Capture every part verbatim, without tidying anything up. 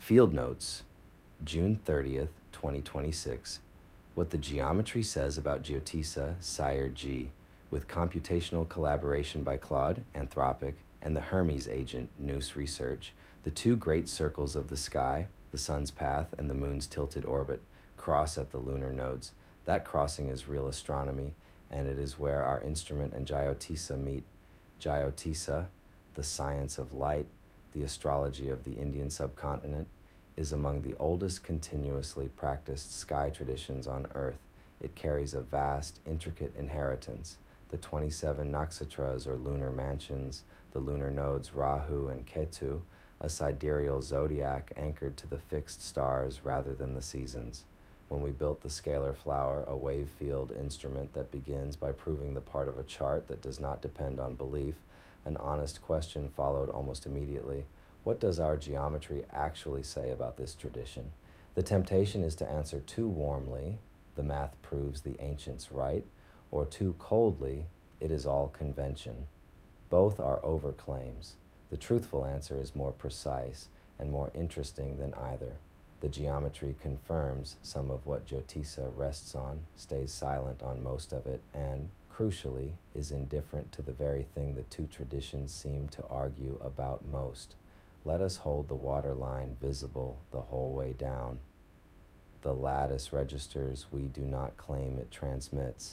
Field Notes, June thirtieth, twenty twenty-six. What the geometry says about Geotisa, Sire G, with computational collaboration by Claude, Anthropic, and the Hermes agent, Nous Research, the two great circles of the sky, the sun's path and the moon's tilted orbit, cross at the lunar nodes. That crossing is real astronomy, and it is where our instrument and Geotisa meet. Geotisa, the science of light, the astrology of the Indian subcontinent, is among the oldest continuously practiced sky traditions on Earth. It carries a vast, intricate inheritance. The twenty-seven nakshatras, or lunar mansions, the lunar nodes Rahu and Ketu, a sidereal zodiac anchored to the fixed stars rather than the seasons. When we built the scalar flower, a wave field instrument that begins by proving the part of a chart that does not depend on belief, an honest question followed almost immediately. What does our geometry actually say about this tradition? The temptation is to answer too warmly, the math proves the ancients right, or too coldly, it is all convention. Both are overclaims. The truthful answer is more precise and more interesting than either. The geometry confirms some of what Geotisa rests on, stays silent on most of it, and, crucially, is indifferent to the very thing the two traditions seem to argue about most. Let us hold the water line visible the whole way down. The lattice registers we do not claim it transmits.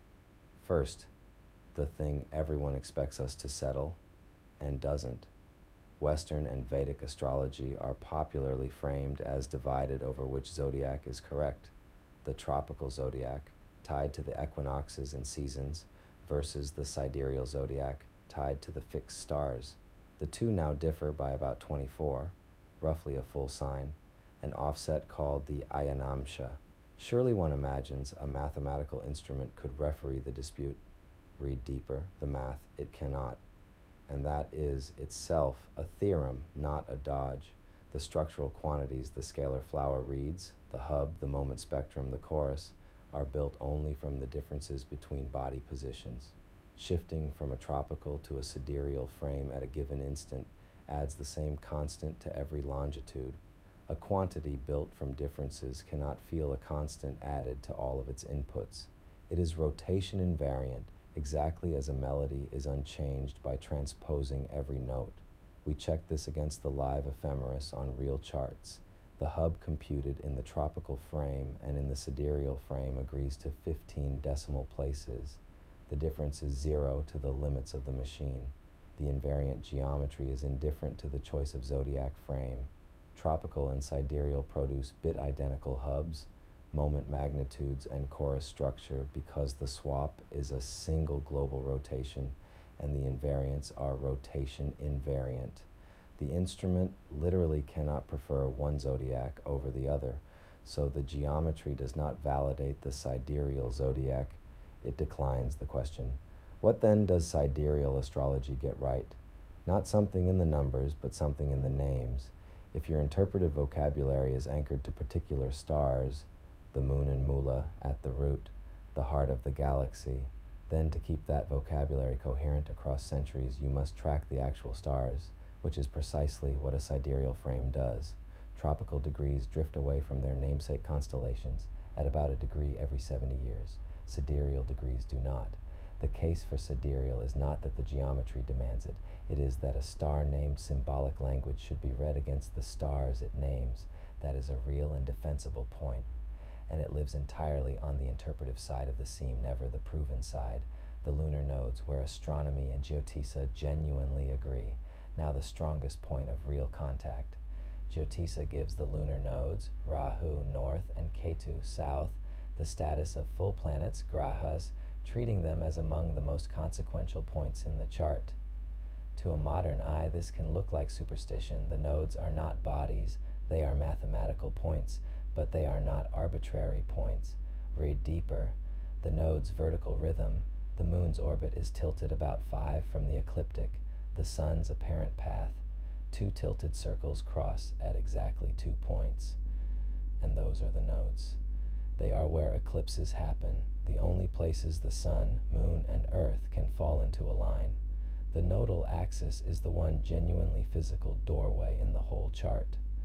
First, the thing everyone expects us to settle, and doesn't. Western and Vedic astrology are popularly framed as divided over which zodiac is correct. The tropical zodiac, tied to the equinoxes and seasons, versus the sidereal zodiac, tied to the fixed stars. The two now differ by about twenty-four, roughly a full sign, an offset called the Ayanamsha. Surely one imagines a mathematical instrument could referee the dispute. Read deeper, the math, it cannot. And that is itself a theorem, not a dodge. The structural quantities the scalar flower reads, the hub, the moment spectrum, the chorus, are built only from the differences between body positions. Shifting from a tropical to a sidereal frame at a given instant adds the same constant to every longitude. A quantity built from differences cannot feel a constant added to all of its inputs. It is rotation invariant, exactly as a melody is unchanged by transposing every note. We check this against the live ephemeris on real charts. The hub computed in the tropical frame and in the sidereal frame agrees to fifteen decimal places. The difference is zero to the limits of the machine. The invariant geometry is indifferent to the choice of zodiac frame. Tropical and sidereal produce bit-identical hubs, moment magnitudes, and chorus structure because the swap is a single global rotation and the invariants are rotation invariant. The instrument literally cannot prefer one zodiac over the other, so the geometry does not validate the sidereal zodiac. It declines the question. What then does sidereal astrology get right? Not something in the numbers, but something in the names. If your interpretive vocabulary is anchored to particular stars, the moon and Mula at the root, the heart of the galaxy, then to keep that vocabulary coherent across centuries, you must track the actual stars, which is precisely what a sidereal frame does. Tropical degrees drift away from their namesake constellations at about a degree every seventy years. Sidereal degrees do not. The case for sidereal is not that the geometry demands it. It is that a star-named symbolic language should be read against the stars it names. That is a real and defensible point. And it lives entirely on the interpretive side of the seam, never the proven side, the lunar nodes, where astronomy and Geotisa genuinely agree. Now the strongest point of real contact. Geotisa gives the lunar nodes, Rahu north and Ketu south, the status of full planets, grahas, treating them as among the most consequential points in the chart. To a modern eye, this can look like superstition. The nodes are not bodies, they are mathematical points, but they are not arbitrary points. Read deeper. The node's vertical rhythm, the moon's orbit is tilted about five from the ecliptic, the sun's apparent path. Two tilted circles cross at exactly two points, and those are the nodes. They are where eclipses happen, the only places the sun, moon, and earth can fall into a line. The nodal axis is the one genuinely physical doorway in the whole chart.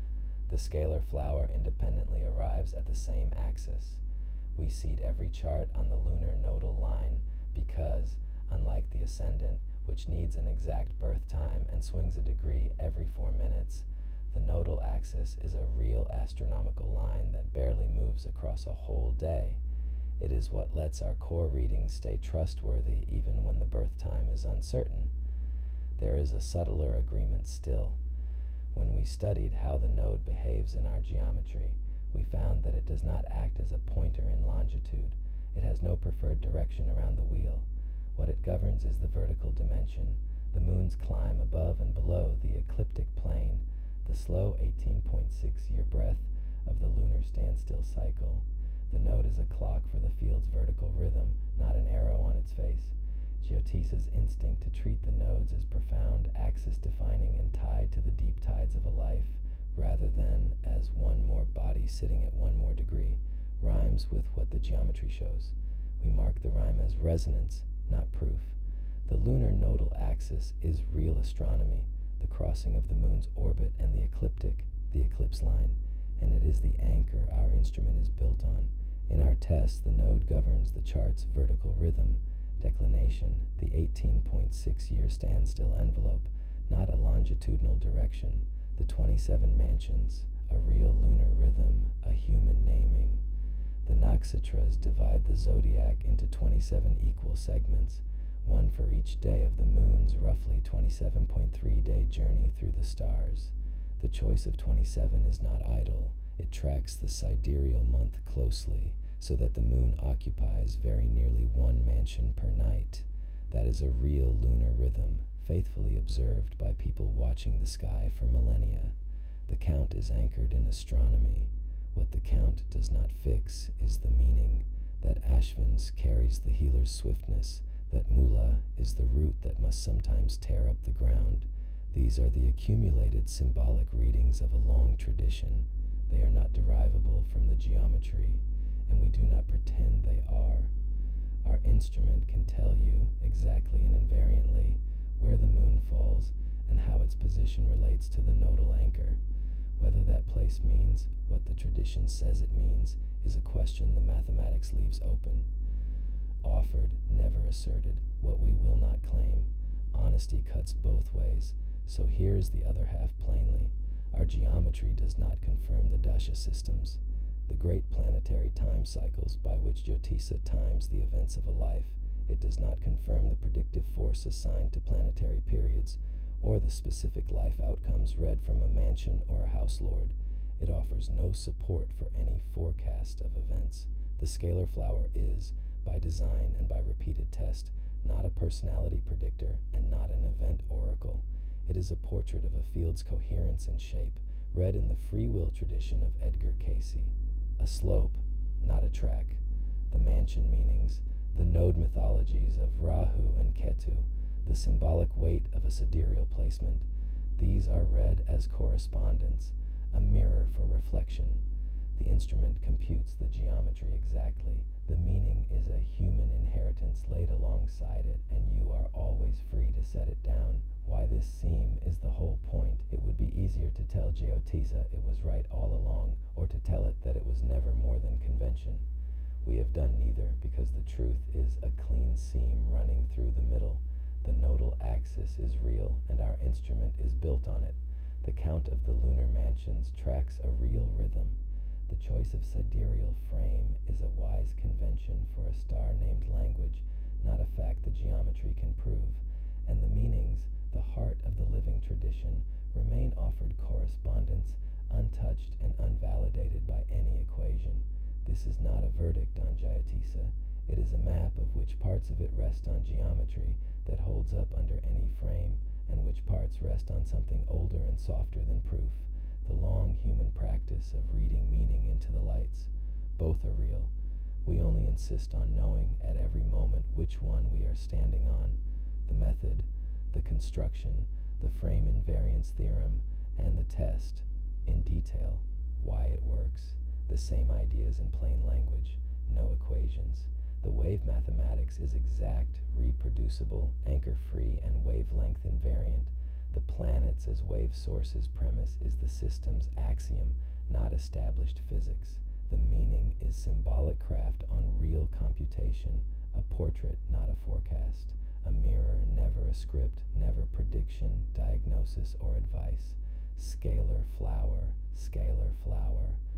The scalar flower independently arrives at the same axis. We seed every chart on the lunar nodal line because, unlike the ascendant, which needs an exact birth time and swings a degree every four minutes, the nodal axis is a real astronomical line that barely moves across a whole day. It is what lets our core readings stay trustworthy even when the birth time is uncertain. There is a subtler agreement still. When we studied how the node behaves in our geometry, we found that it does not act as a pointer in longitude. It has no preferred direction around the wheel. What it governs is the vertical dimension, the moon's climb above and below the ecliptic plane, the slow eighteen point six year breath of the lunar standstill cycle. The node is a clock for the field's vertical rhythm, not an arrow on its face. Jyotisha's instinct to treat the nodes as profound, axis-defining, and tied to the deep tides of a life, rather than as one more body sitting at one more degree, rhymes with what the geometry shows. We mark the rhyme as resonance, not proof. The lunar nodal axis is real astronomy, the crossing of the moon's orbit and the ecliptic, the eclipse line, and it is the anchor our instrument is built on. In our test, the node governs the chart's vertical rhythm, declination, the eighteen point six year standstill envelope, not a longitudinal direction, the twenty-seven mansions, a real lunar rhythm, a human naming. The nakshatras divide the zodiac into twenty-seven equal segments, one for each day of the moon's roughly twenty-seven point three day journey through the stars. The choice of twenty-seven is not idle. It tracks the sidereal month closely, so that the moon occupies very nearly one mansion per night. That is a real lunar rhythm, faithfully observed by people watching the sky for millennia. The count is anchored in astronomy. What the count does not fix is the meaning, that Ashvins carries the healer's swiftness, that Mula is the root that must sometimes tear up the ground. These are the accumulated symbolic readings of a long tradition. They are not derivable from the geometry, and we do not pretend they are. Our instrument can tell you exactly and invariantly where the moon falls and how its position relates to the nodal anchor. Whether that place means what the tradition says it means is a question the mathematics leaves open. Offered, never asserted, what we will not claim. Honesty cuts both ways, so here is the other half plainly. Our geometry does not confirm the dasha systems, the great planetary time cycles by which Jyotisha times the events of a life. It does not confirm the predictive force assigned to planetary periods, or the specific life outcomes read from a mansion or a house lord. It offers no support for any forecast of events. The scalar flower is, by design and by repeated test, not a personality predictor and not an event oracle. It is a portrait of a field's coherence and shape, read in the free will tradition of Edgar Cayce. A slope, not a track. The mansion meanings, the node mythologies of Rahu and Ketu, the symbolic weight of a sidereal placement, these are read as correspondence, a mirror for reflection. The instrument computes the geometry exactly. The meaning is a human inheritance laid alongside it, and you are always free to set it down. Why this seam is the whole point. It would be easier to tell Jyotisha it was right all along, or to tell it that it was never more than convention. We have done neither, because the truth is a clean seam running through the middle. The nodal axis is real, and our instrument is built on it. The count of the lunar mansions tracks a real rhythm. The choice of sidereal frame is a wise convention for a star-named language, not a fact the geometry can prove, and the meanings, the heart of the living tradition, remain offered correspondence, untouched and unvalidated by any equation. This is not a verdict on Jyotisha. It is a map of which parts of it rest on geometry that holds up under any frame, and which parts rest on something older and softer than proof. The long human practice of reading meaning into the lights. Both are real. We only insist on knowing at every moment which one we are standing on. The method, the construction, the frame invariance theorem, and the test, in detail, why it works. The same ideas in plain language, no equations. The wave mathematics is exact, reproducible, anchor-free, and wavelength invariant. The planets as wave sources premise is the system's axiom, not established physics. The meaning is symbolic craft on real computation, a portrait, not a forecast, a mirror, never a script, never prediction, diagnosis, or advice. Scalar flower, scalar flower,